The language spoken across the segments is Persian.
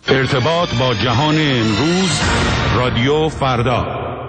ارتباط با جهان امروز، رادیو فردا.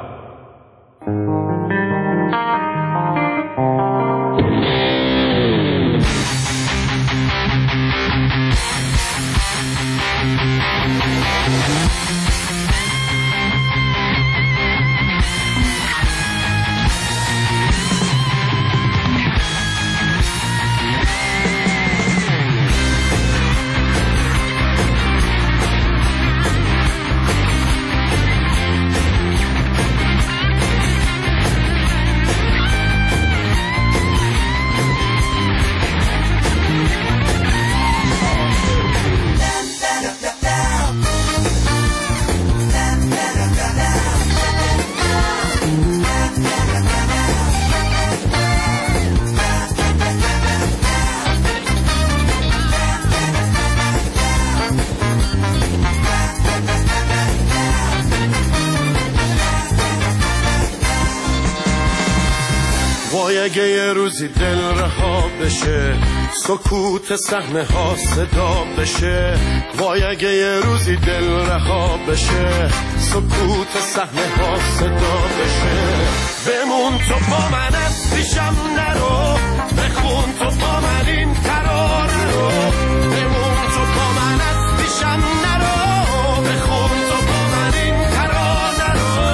وای اگه یه روزی دل رها بشه، سکوت صحنه ها صدا بشه. وای اگه یه روزی دل رها بشه، سکوت صحنه ها صدا بشه. بمون تو با من، از پیشم نرو، بخون تو با من این ترانه رو. بمون تو با من، از پیشم نرو، بخون تو با من این ترانه رو.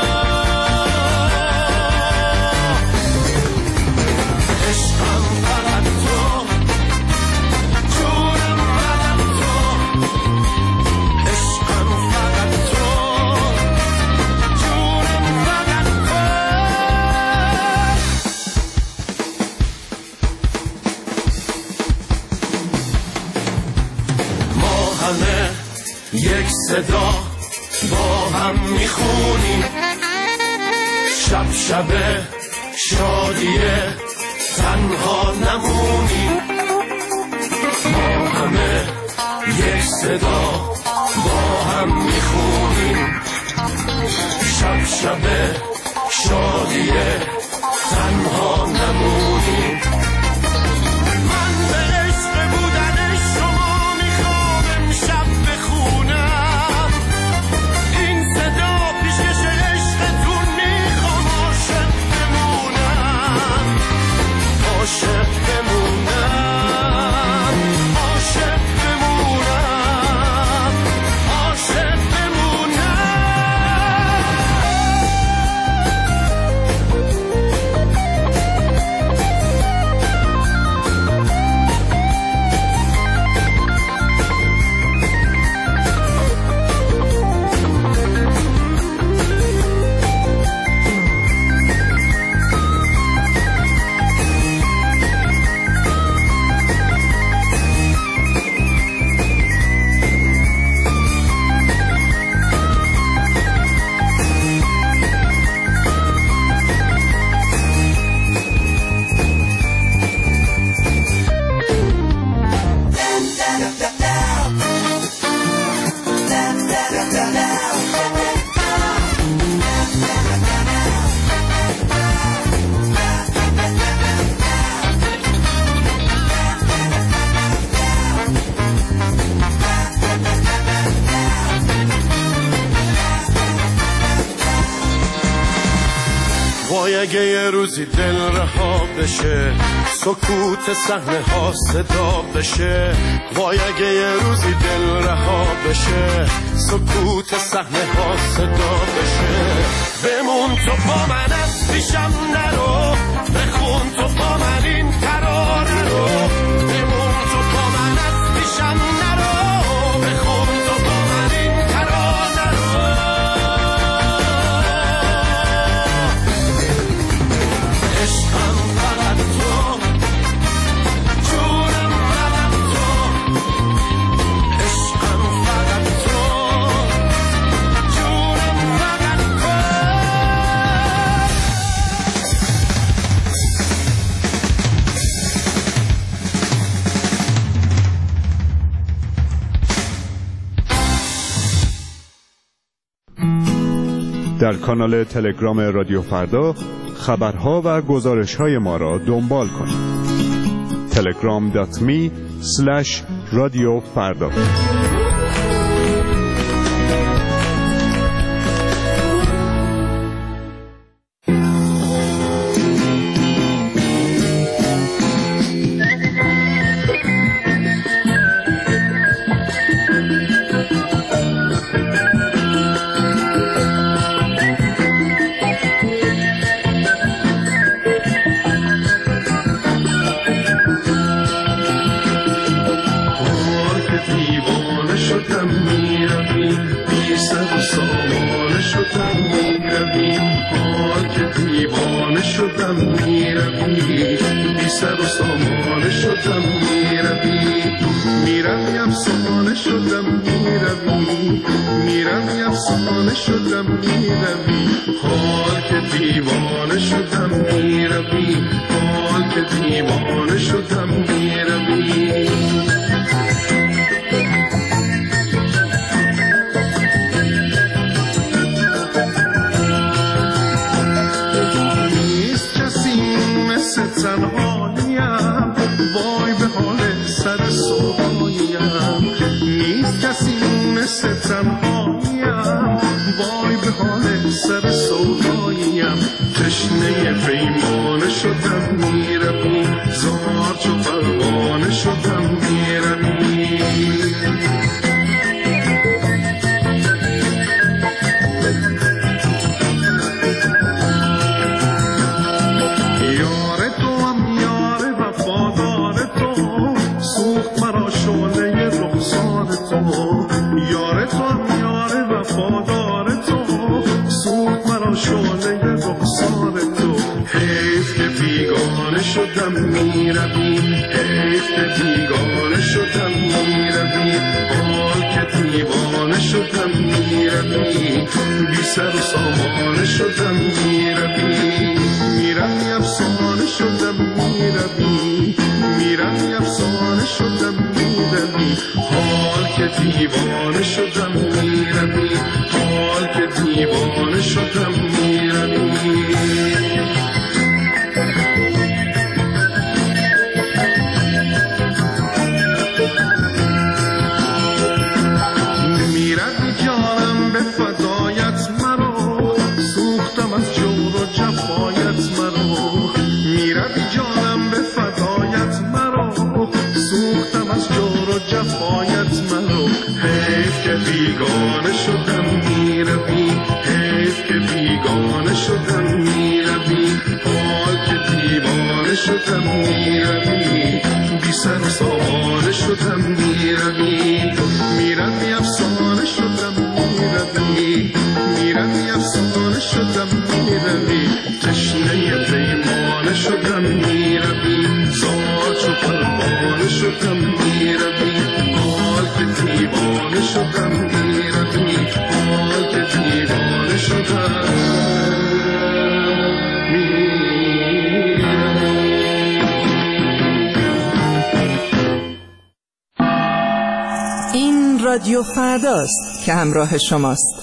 عشقم فقط تو، جونم فقط تو. عشقم فقط تو، جونم فقط تو. ما همه یک صدا با هم میخونیم، شب شب شادیه تنها نمونیم. ما همه یک صدا با هم میخونیم، شب شب شادیه تنها نمونیم. من به عشق بودن شما میخوام امشب بخونم این صدا، پیشش عشقتون میخوام عاشق بمونم، عاشق بمونم، عاشق بمونم، عاشق بمونم. وای اگه یه روزی دل رها بشه، سکوت صحنه ها صدا بشه. وای اگه یه روزی دل رها بشه، سکوت صحنه ها صدا بشه. بمون تو با من، از پیشم نرو، بخون تو با من این ترانه رو. بمون تو با من، از پیشم نرو، بخون تو با من این ترانه رو. عشقم فقط تو، جونم فقط تو. عشقم فقط تو، جونم فقط تو. در کانال تلگرام رادیو فردا خبرها و گزارش‌های ما را دنبال کنید. telegram.me رادیو فردا. این رادیو فرداست که همراه شماست.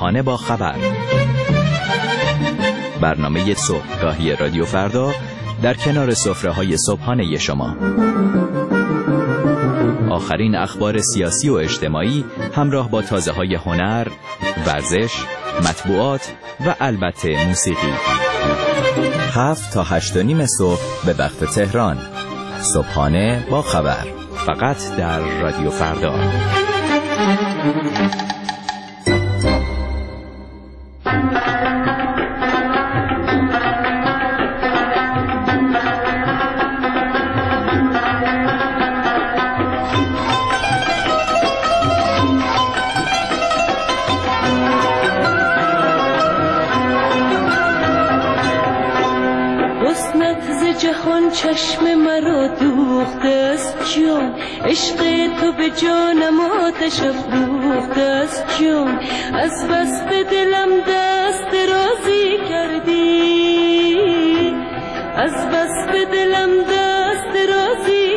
صبحانه با خبر، برنامه صبحگاهی رادیو فردا در کنار سفره‌های صبحانه شما. آخرین اخبار سیاسی و اجتماعی همراه با تازه‌های هنر، ورزش، مطبوعات و البته موسیقی. 7 تا 8:30 صبح به وقت تهران. صبحانه با خبر، فقط در رادیو فردا. جهان چشم مرا دوخته است جان، عشق تو به جانم آتش افروخته است جان. از بس به دلم دست درازی کردی، از بس به دلم دست درازی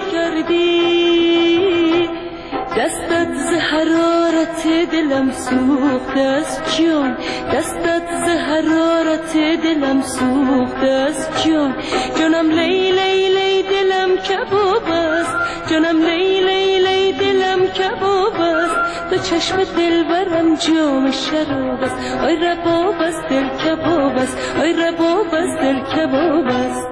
کردی. دستت ز حرارت دلم سوخته است جان، دستت ز حرارت دلم سوخته است جان. جانم لی لی لی دلم کباب است، جانم لی لی لی دلم کباب است. تو چشم دلبرم جام شراب است، آی رباب است دل کباب است، آی رباب است دل کباب است.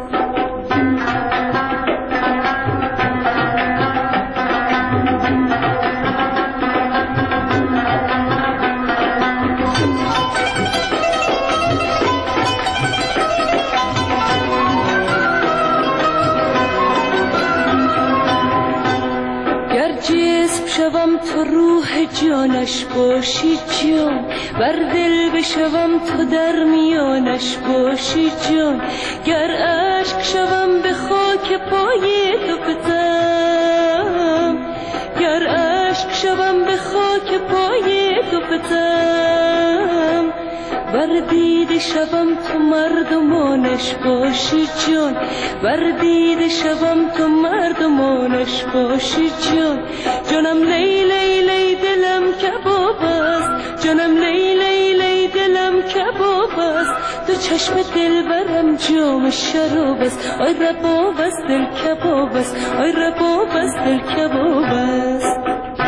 شوم تو روح جانش باشی جان، بر دل بشوم تو در میانش باشی جان. گر عشق شوم به خاک پای تو فتم، گر عشق شوم به خاک پای تو فتم. بر دیده شوم تو مردمانش باشی جان، بر دیده شوم تو مردمانش باشی جان. جانم لی لی لی دلم کباب است، جانم لی لی لی دلم کباب است. تو چشم دلبرم جام شراب است، آی رباب است دل کباب است، آی رباب است دل کباب است.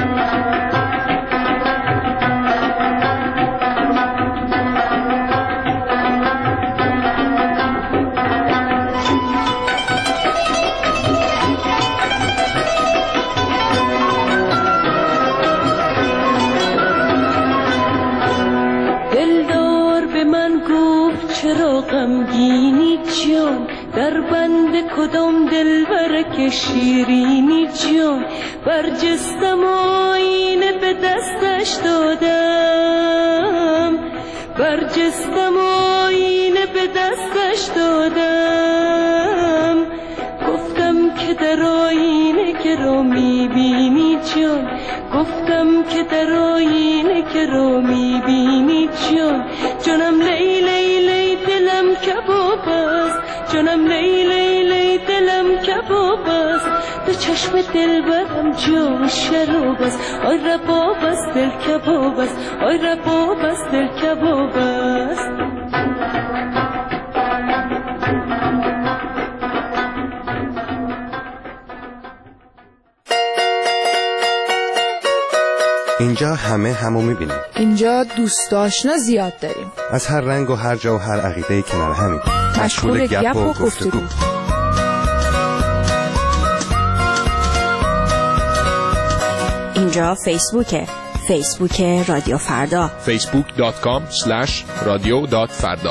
چرا غمگینی جان، در بند کدام دلبر که شیرینی جان. برجستم آینه به دستش دادم، برجستم آینه به دستش دادم. گفتم که در آینه که رو میبینی جان، گفتم که در آینه که رو میبینی جان. جانم لی لی لی دلم کباب است، جانم لی لی لی دلم کباب است. تو چشم دلبرم جام شراب است، آی رباب است دل کباب است، آی رباب است دل کباب است. اینجا همه همو میبینیم، اینجا دوست آشنا زیاد داریم، از هر رنگ و هر جا و هر عقیده کنار همین، مشغول گپ و گفتگو. اینجا فیسبوکه، فیسبوک رادیو فردا، facebook.com/radio.farda.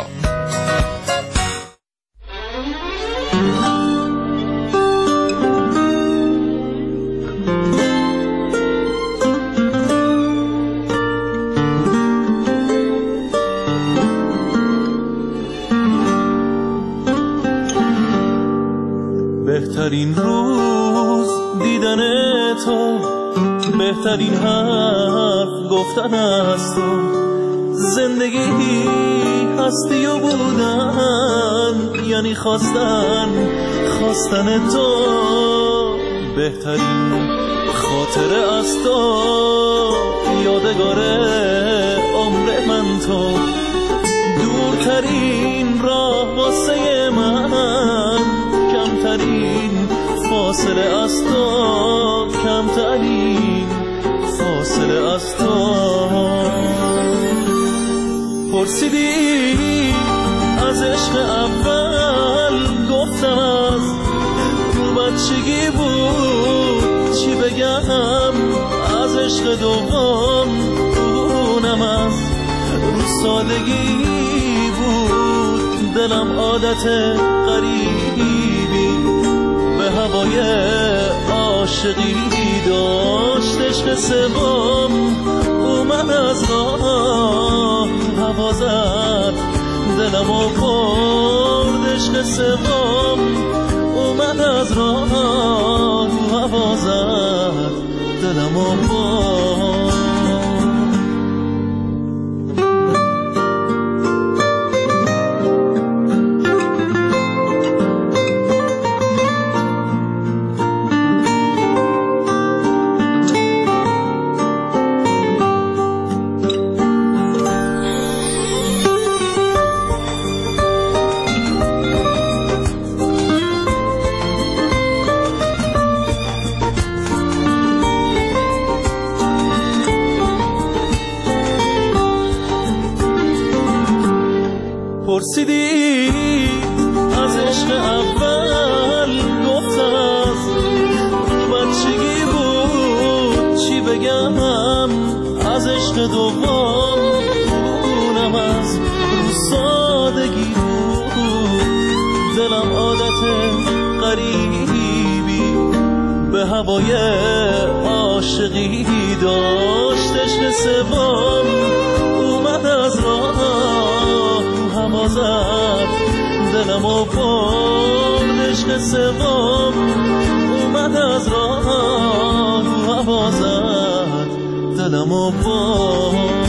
بهترین روز دیدن تو، بهترین حرف گفتن از تو. زندگی هستی و بودن یعنی خواستن تو. بهترین خاطره از تو یادگار عمر من تو، دورترین راه واسه من، کمترین فاصله از تو، کمترین فاصله از تو. پرسیدی از عشق اول، گفتم از تو بچگی بود، چی بگم از عشق دوم، اونم از رو سادگی بود. دلم عادت غریبی به هوای عاشقی داشت، عشق سوم اومد از راه هوا زد، دلمو برد. عشق سوم اومد از راه هوا زد، دلمو برد. پرسیدی از عشق اول، گفتم از بچگی بود، چی بگم از عشق دوم، اونم از رو سادگی بود. دلم عادت غریبی به هوای عاشقی داشت، عشق سوم اومد از راه هوا زد، دلمو برد. عشق سوم اومد از راه هوا زد، دلمو برد.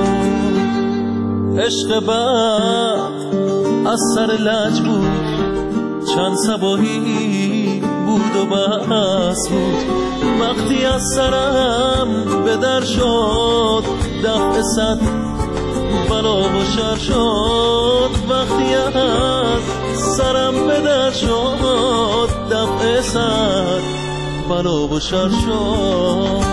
عشق بعد از سر لج بود، چند صباحی بود و بس بود. وقتی از سرم به در شد، دفع صد بلا و شر شد. وقتی از سرم به در شد، دفع صد بلا و شر شد.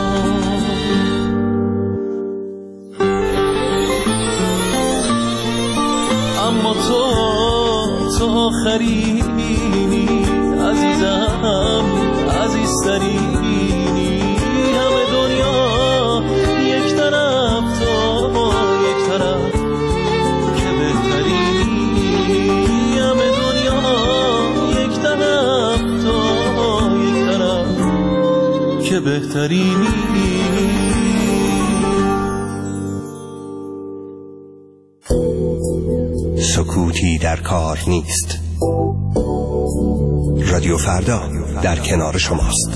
اما تو آخرینی عزیزم، عزیزترینی. همه دنیا یک طرف، تو یک طرف که بهترینی. همه دنیا یک طرف، تو یک طرف که بهترینی. سکوتی در کار نیست. رادیو فردا در کنار شماست.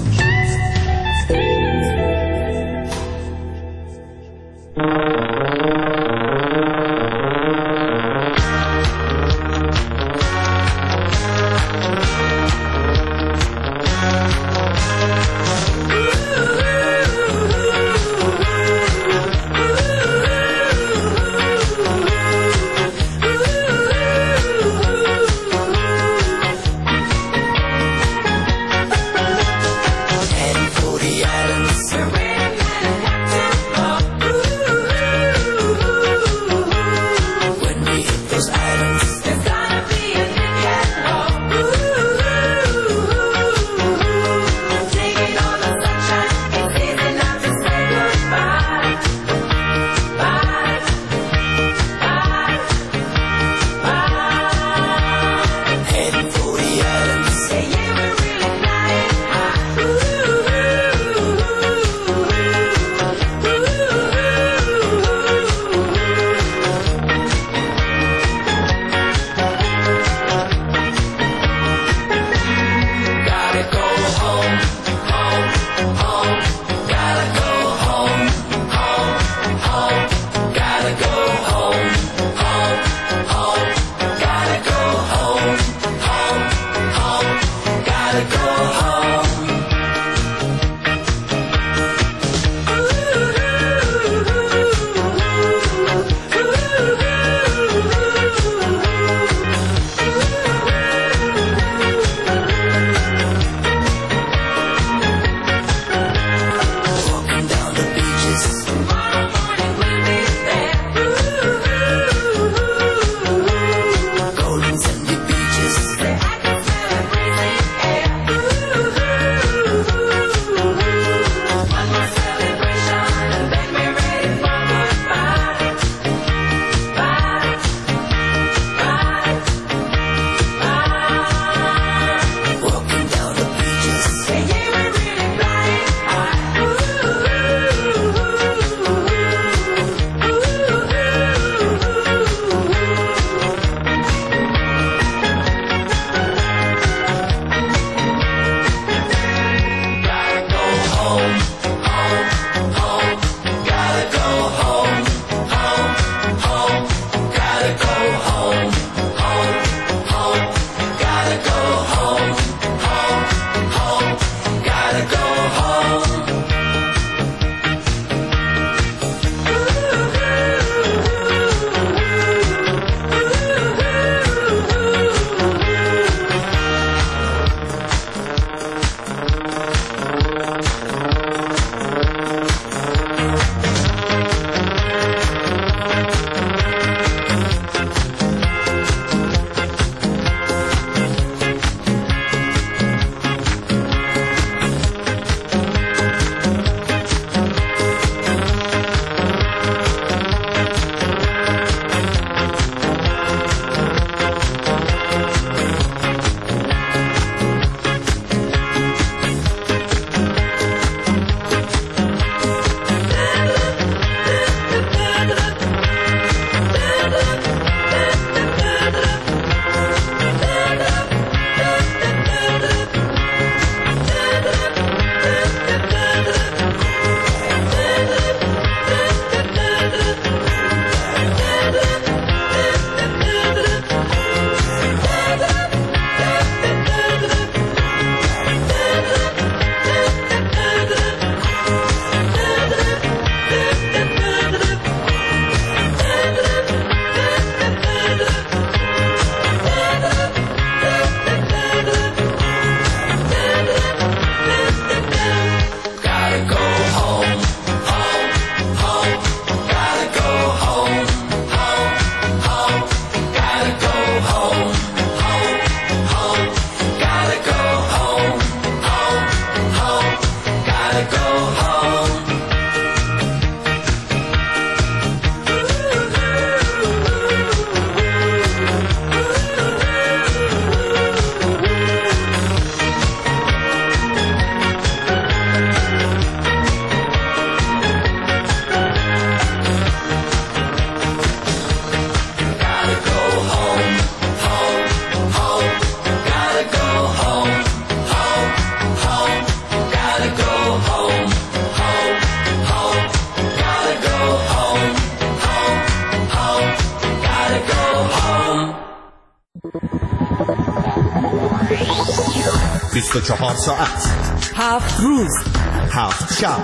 24 ساعت 7 روز 7 شب،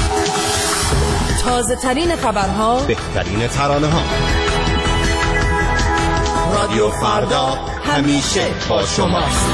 تازه ترین خبرها، بهترین ترانه ها. رادیو فردا همیشه با شماست.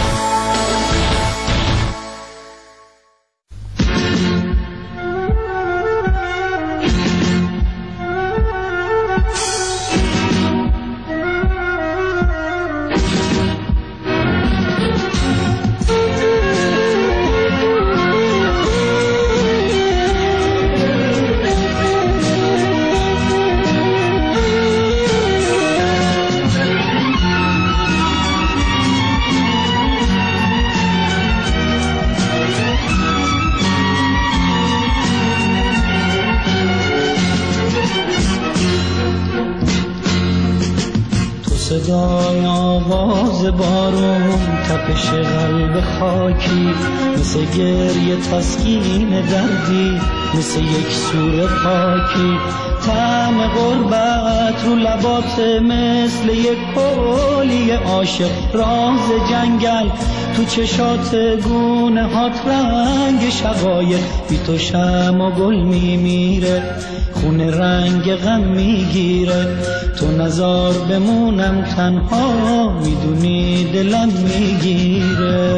صدای آواز بارون، تپش قلب خاکی، مثل گریه تسکین دردی، مثل یک سور خاکی. طعم غربت رو لبات مثل یک کولی عاشق، راز جنگل تو چشات گونه هات، رنگ شقایق. بی تو شمع و گل میمیره، خونه رنگ غم میگیره. تو نزار بمونم تنها، میدونی دلم میگیره.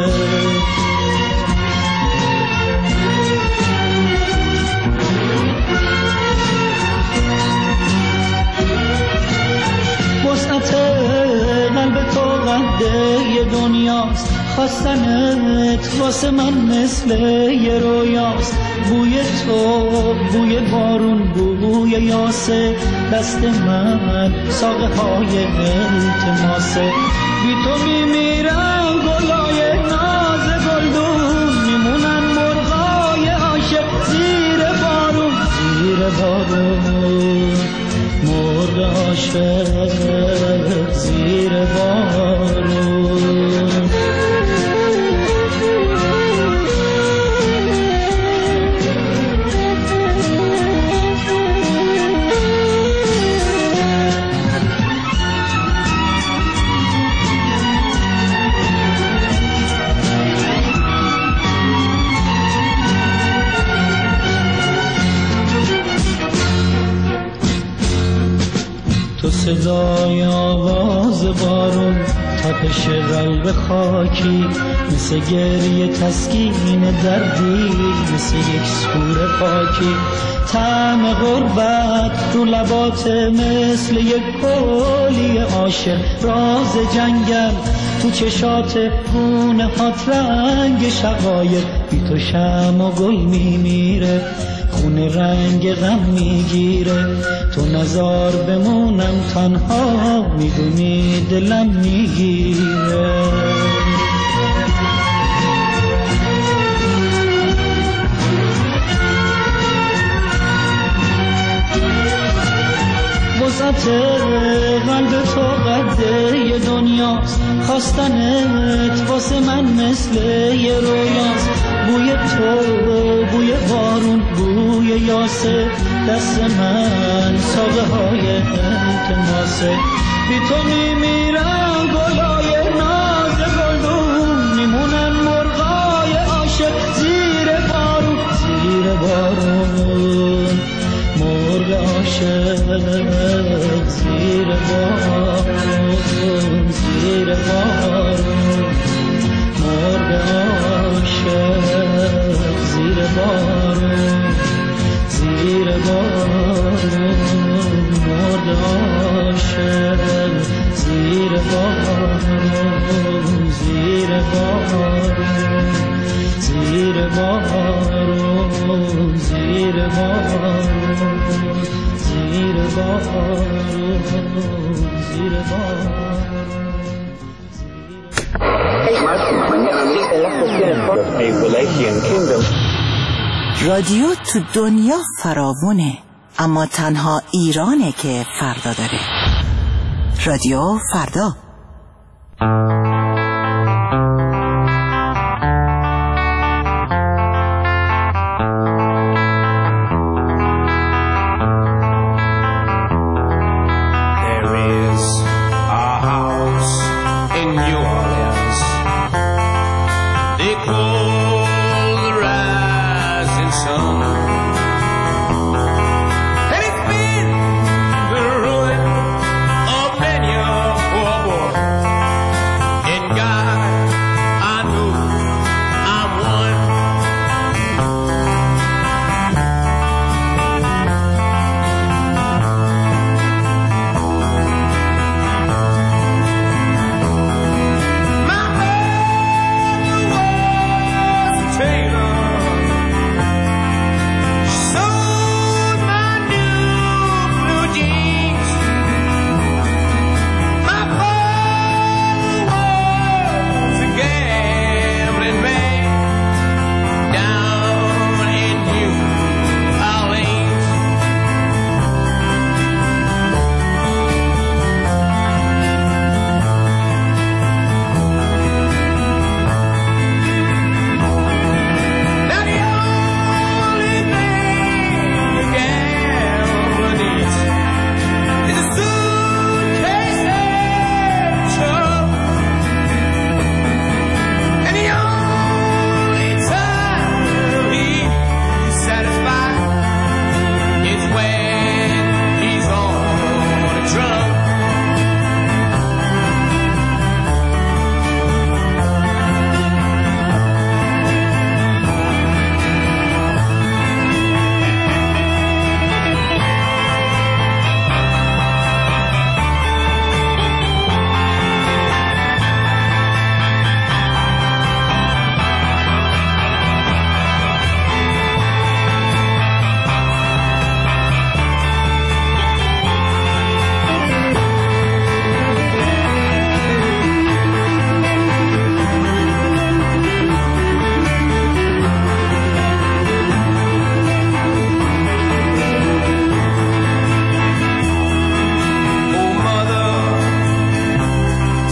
وسعت قلب تو قده یه دنیاست، خواستنت واسه من مثل یه رویاست. بوی تو، بوی بارون، بوی یاسه، دست من ساقه های التماسه. بی تو میمیرم گلای ناز گلدون، میمونن مرغای عاشق زیر بارون، زیر بارون. مرغ عاشق زیر بارون. تو صدای آواز بارون، تپش قلب خاکی، مثل گریه تسکین دردی، مثل یک سور خاکی. طعم غربت رو لبات مثل یک کولی عاشق، راز جنگل تو چشات گونه هات، رنگ شقایق. بی تو شمع و گل میمیره، خونه رنگ غم میگیره. تو نزار بمونم تنها، میدونی دلم میگیره. وسعت قلب تو قده یه دنیاست، خواستنت واسه من مثل یه رویاست. بوی تو، بوی بارون، بوی یاسه، دست من ساقه های التماسه. بی تو میمیرم گلای ناز گلدون، میمونن مرغای عاشق زیر بارون، زیر بارون. مرغ عاشق زیر بارون، زیر بارون. مرغ عاشق زیر بارون، زیر بارون. مرغ عاشق زیر بارون، زیر بارون. زیر بارون، زیر بارون. زیر بارون، زیر بارون. رادیو تو دنیا فراوونه، اما تنها ایرانه که فردا داره. رادیو فردا.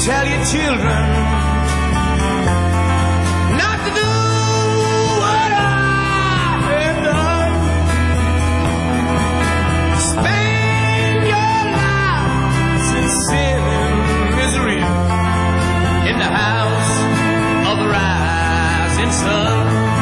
tell your children not to do what I have done. Spend your lives in sin and misery in the house of the rising sun.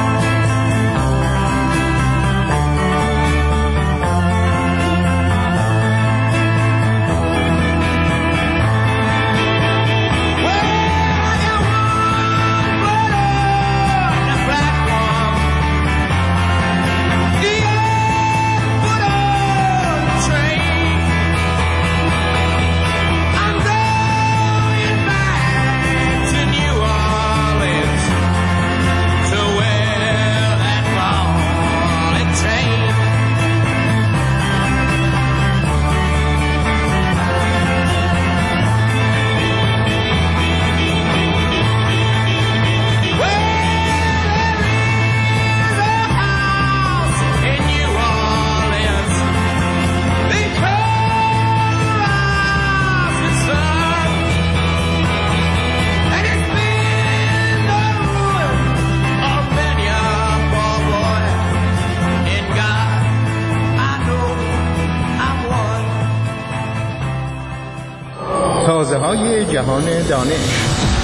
تازه‌های جهان دانش.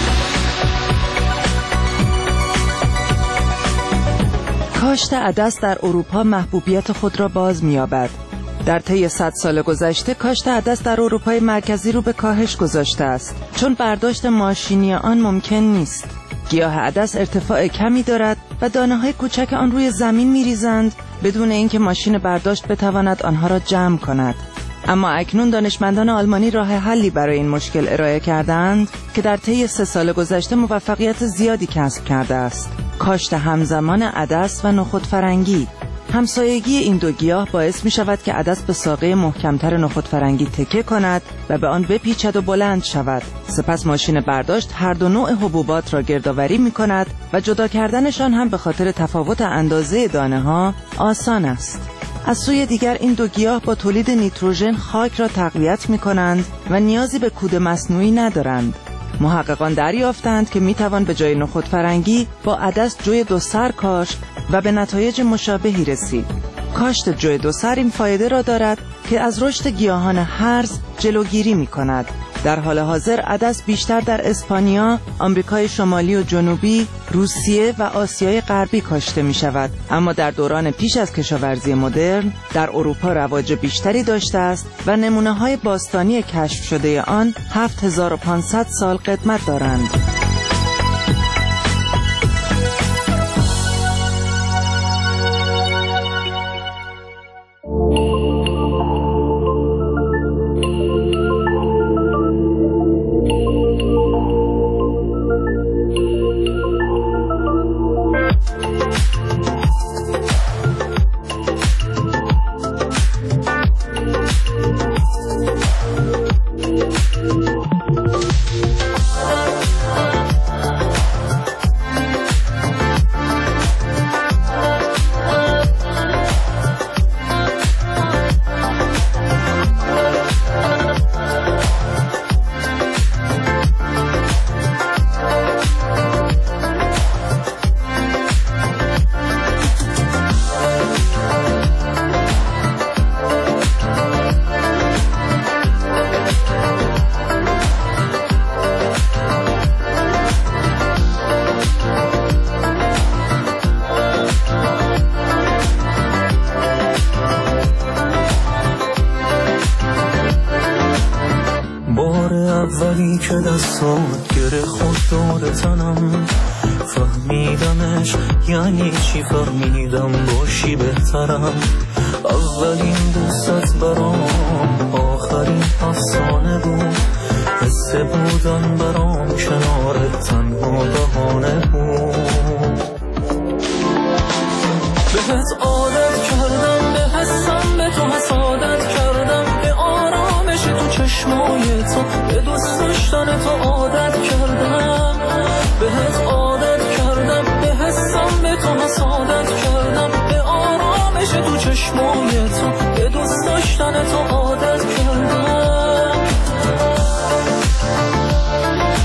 کاشت عدس در اروپا محبوبیت خود را باز می‌یابد. در طی 100 سال گذشته کاشت عدس در اروپای مرکزی رو به کاهش گذاشته است، چون برداشت ماشینی آن ممکن نیست. گیاه عدس ارتفاع کمی دارد و دانه‌های کوچک آن روی زمین می‌ریزند بدون اینکه ماشین برداشت بتواند آنها را جمع کند. اما اکنون دانشمندان آلمانی راه حلی برای این مشکل ارائه کردند که در طی 3 سال گذشته موفقیت زیادی کسب کرده است. کاشت همزمان عدس و نخود فرنگی. همسایگی این دو گیاه باعث می شود که عدس به ساقه محکمتر نخود فرنگی تکه کند و به آن بپیچد و بلند شود. سپس ماشین برداشت هر دو نوع حبوبات را گردآوری می کند و جدا کردنشان هم به خاطر تفاوت اندازه دانه ها آسان است. از سوی دیگر این دو گیاه با تولید نیتروژن خاک را تقویت می کنند و نیازی به کود مصنوعی ندارند. محققان دریافتند که می توان به جای نخود فرنگی با عدس جوی دو سر کاشت و به نتایج مشابهی رسید. کاشت جوی دو سر این فایده را دارد که از رشد گیاهان هرز جلوگیری می کند. در حال حاضر عدس بیشتر در اسپانیا، آمریکای شمالی و جنوبی، روسیه و آسیای غربی کاشته می شود. اما در دوران پیش از کشاورزی مدرن در اروپا رواج بیشتری داشته است و نمونه های باستانی کشف شده آن 7500 سال قدمت دارند. اولی که دستات گره خود دور تنم فهمیدمش یعنی چی، فهمیدم باشی بهترم. اولین دوستت برام آخرین افسانه بود، حس بودن برام کنارت تنها بهانه بود. بهت عادت کردم، به حسم به تو حسادت کردم، به آرامش تو چشمای تو، به دوست داشتن تو عادت کردم. بهت عادت کردم، به حسم به تو حسادت کردم، به آرامش تو چشمای تو، به دوست داشتن تو عادت کردم.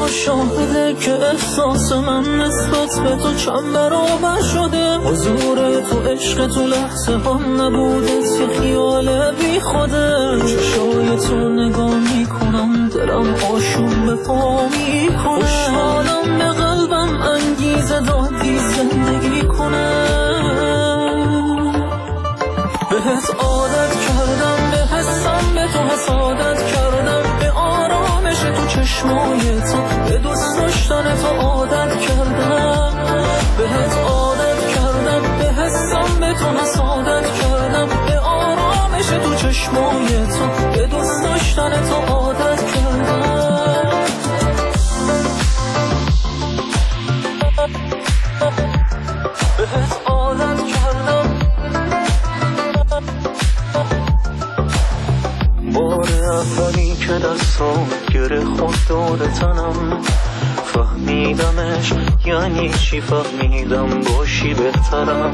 شاهده که احساس من نسبت به تو چند برابر شده. حضور تو عشق تو لحظه هم نبوده، یه خیال بی خوده. چشای تو نگاه میکنم دلم آشوب به پا میکنه. خوشحالم به قلبم انگیزه دادی زندگی کنه. بهت عادت کردم، به حسم به تو حسادت کردم، به آرامش تو چشمای تو، به دوست داشتن تو عادت کردم. بهت عادت کردم، به حسم به تو حسادت کردم، به آرامش تو چشمای تو، به دوست داشتن تو عادت کردم. بهت عادت کردم. بار اولی که دستان گره خود دور تنم، فهمیدمش یعنی چی، فهمیدم باشی بهترم.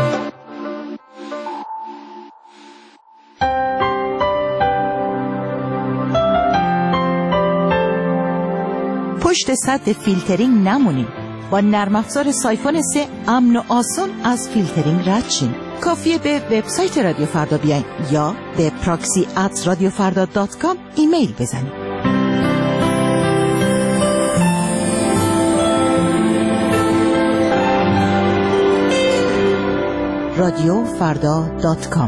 پشت سد فیلترینگ نمونیم. با نرم افزار سایفون 3 امن و آسان از فیلترینگ رد شین. کافیه به وبسایت رادیو فردا بیاین یا به proxy@radiofarda.com ایمیل بزنید. radiofarda.com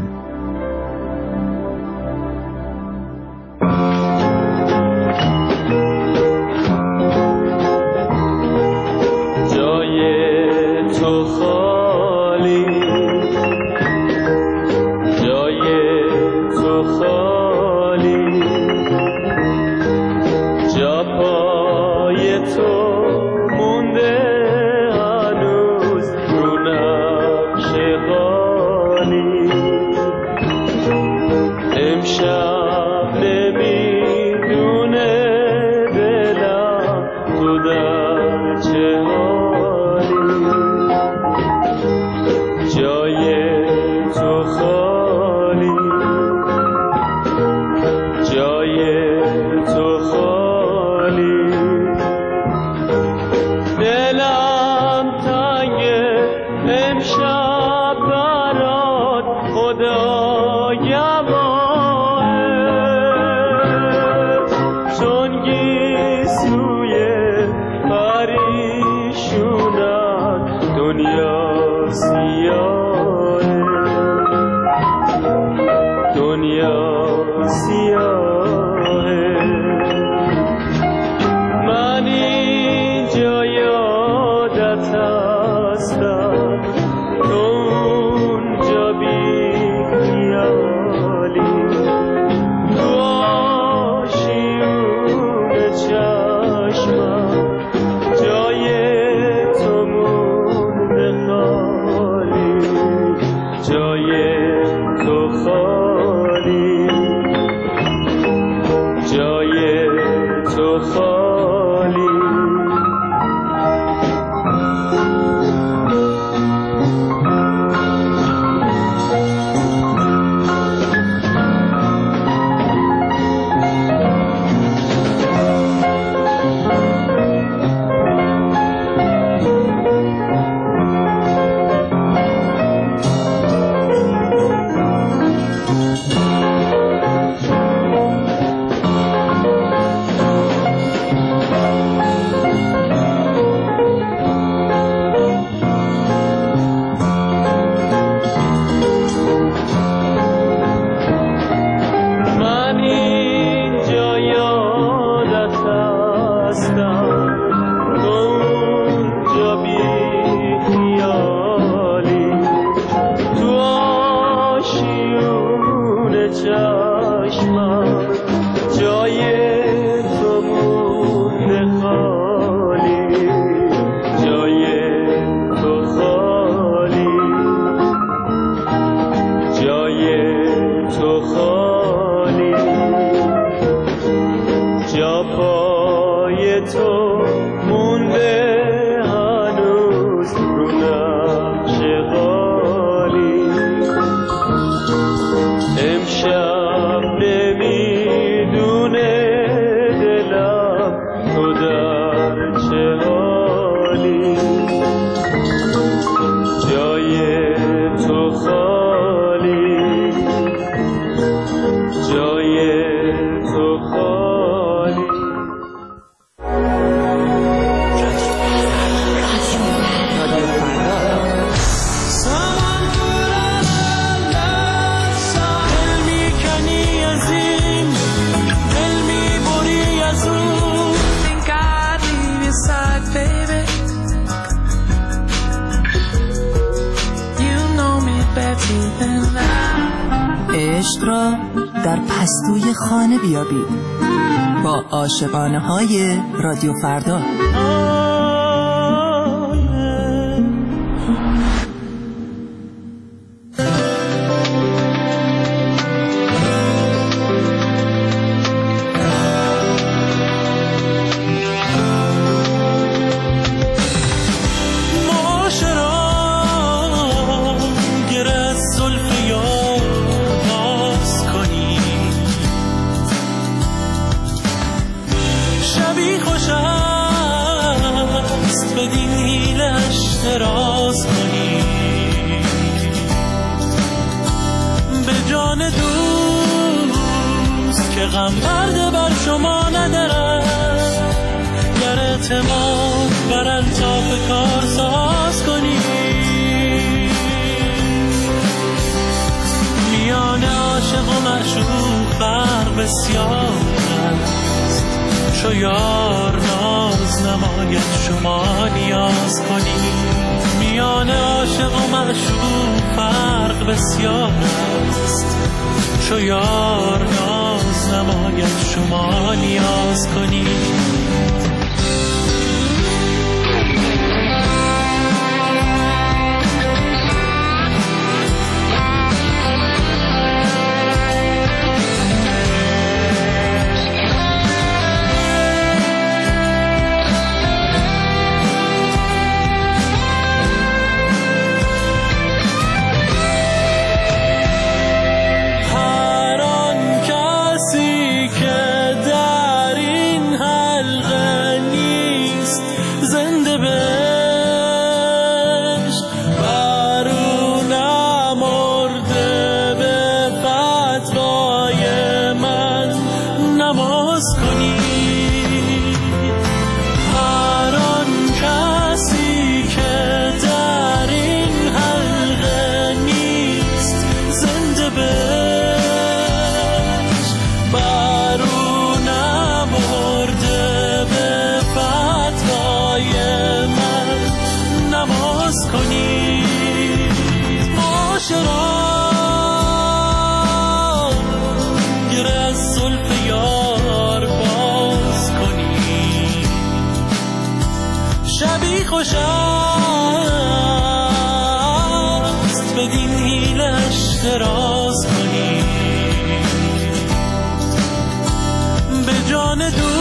امشب جای تو خالی. عشق را در پستوی خانه بیابید با عاشقانه های رادیو فردا. راز کنی به جان دوست که غم برده بر شما ندارد، گر اعتماد بر الطاف کار ساز کنی. میان عاشق و معشوق فرق بسیار است، چو یار ناز نماید شما نیاز کنی. میان عاشق و معشوق فرق بسیار است، چو یار ناز نماید شما نیاز کنی. خوش است بدین حیلش دراز کنی، به جان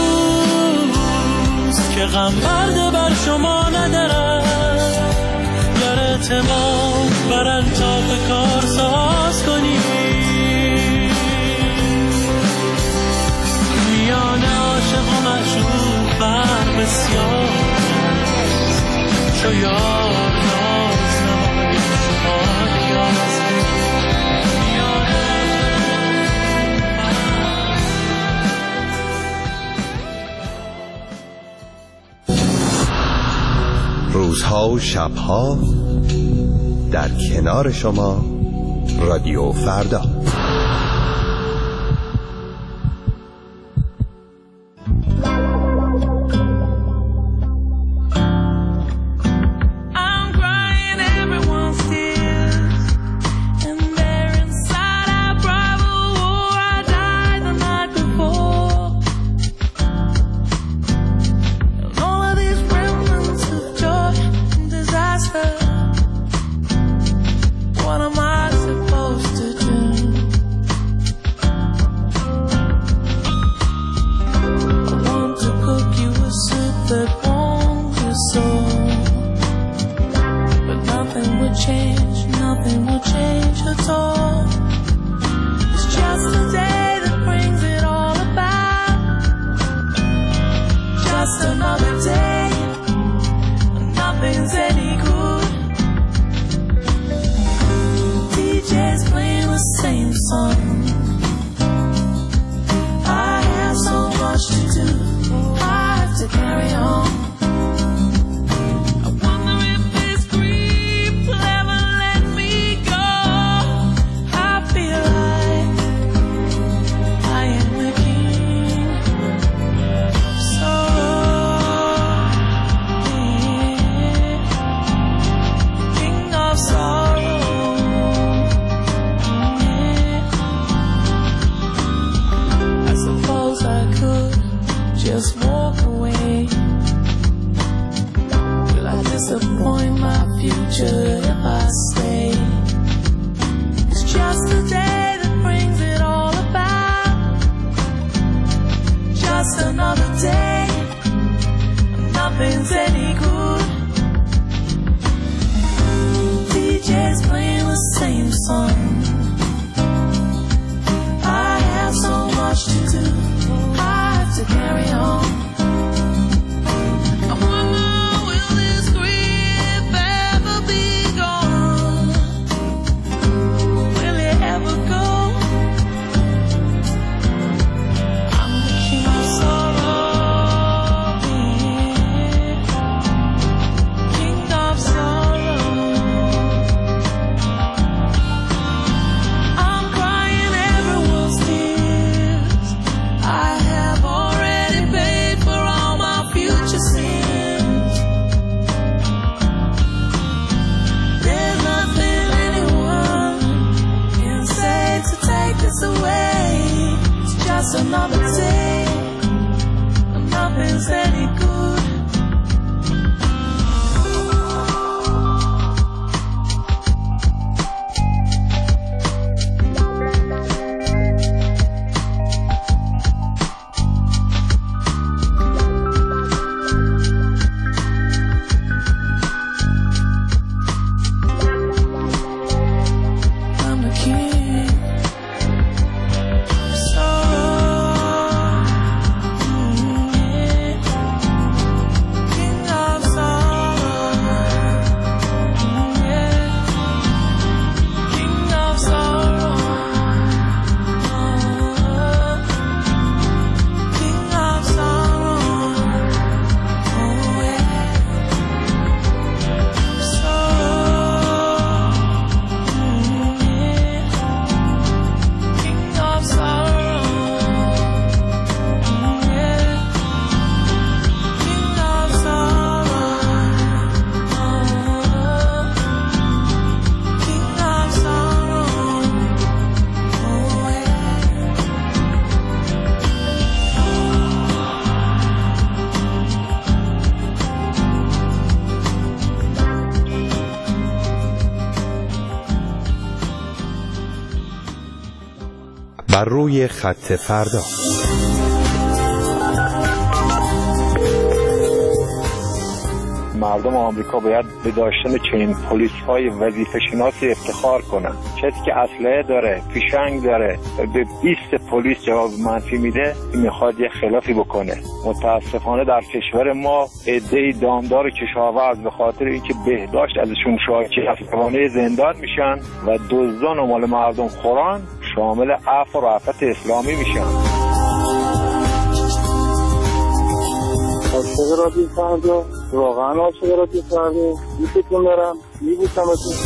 دوست که غم برده بر شما ندارد، گر اعتماد بر الطاف کار ساز کنی. میان عاشق و معشوق فرق بسیار، چو یار ناز نماید شما نیاز کنی. روزها و شبها در کنار شما رادیو فردا. What am I supposed to do? just walk away? Will I disappoint my future if I stay? It's just a day that brings it all about. Just another day, nothing's any good. DJ's playing the same song. I have so much to do, I have to carry on. I wonder, will this grief ever be gone? Will it ever go? I'm the king of sorrow, king of sorrow. I'm crying everyone's tears. I have already paid for all my future sins. There's nothing anyone can say to take this away. It's just another day, and nothing's any good. I'm the king of sorrow, king of sorrow, king of sorrow, king of sorrow, بر روی خط فردا. مردم آمریکا باید به داشتن چنین پلیس‌های وظیفه‌شناسی افتخار کنند. کسی که اسلحه داره، فیشنگ داره، به 20 پلیس جواب منفی میده، میخواد یه خلافی بکنه. متاسفانه در کشور ما عده‌ای دامدار کشاورز به خاطر اینکه بهداشت ازشون شاکی از توانه زندان میشن و دزدان و مال مردم خوران شامل عفو و رأفت اسلامی میشن. عاشق رادیو فردا، واقعا عاشق رادیو فردا، دوستتون دارم، میبوسمتون.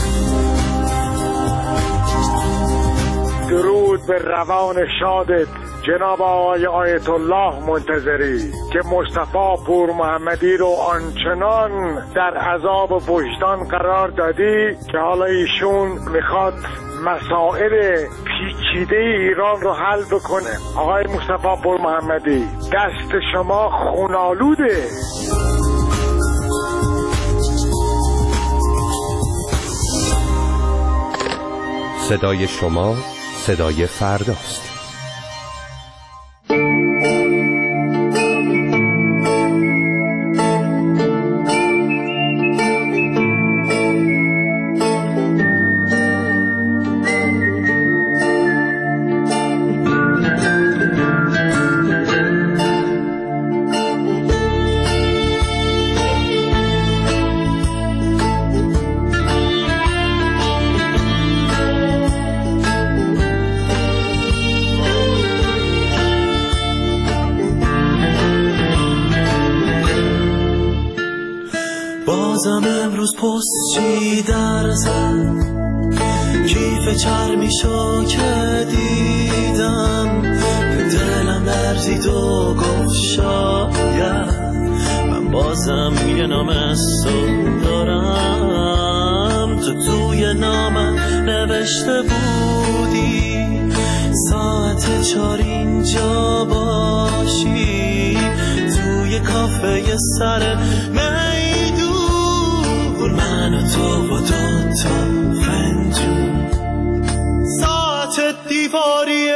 درود به روان شادت جناب آقای آیت الله منتظری که مصطفی پور محمدی رو آنچنان در عذاب وجدان قرار دادی که حالا ایشون میخواد مسائل پیچیده ایران رو حل بکنه. آقای مصطفی پور محمدی، دست شما خونالوده. صدای شما صدای فرداست. بازم امروز پستچی در زد، کیف چرمیشو که دیدم دلم لرزید و گفت شاید من بازم یه نام تو دارم. تو توی نامم نوشته بودی ساعت 4 اینجا باشی، توی کافه سر میدون، من و تو و دوتا فنجون. ساعت دیواری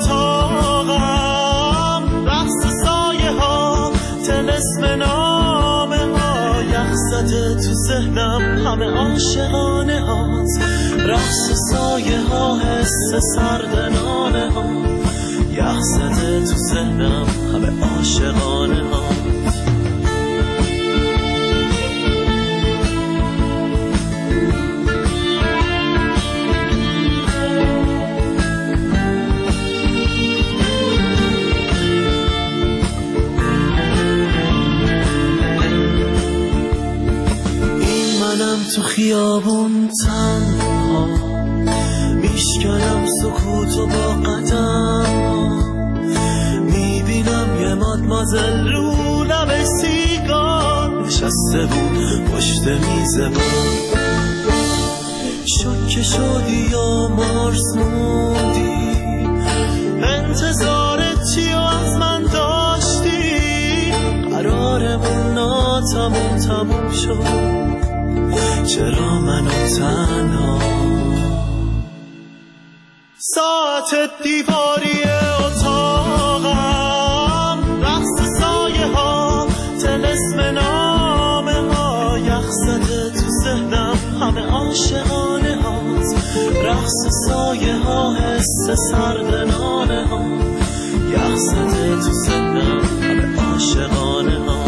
اتاقم، رقص سایه ها، طلسم نامه ها، یخ زده تو ذهنم همه عاشقانه هات، رقص سایه ها، حس سردنانه ها، یخ زده تو ذهنم همه عاشقانه ها. تو خیابون تنها میشکنم سکوتو با قدم، میبینم یه مادمازل رو لب سیگار نشسته بود پشت میز من. شوکه شدی یا مارس موندی، انتظارت چی از من داشتی؟ قرارمون تموم شد، چرا منو تنها؟ ساعت دیواری اتاقم، رقص سایه ها، طلسم نامه ها، یخ زده تو ذهنم همه عاشقانه هات، رقص سایه ها، حس سردنانه ها، یخ زده تو ذهنم همه عاشقانه ها.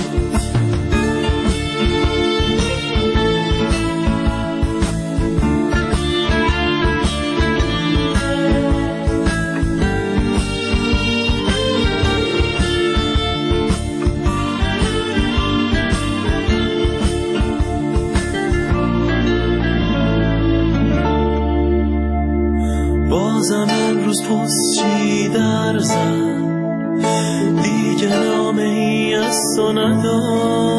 بازم امروز پستچی در زد، دیگه نامه ای از تو ندارم.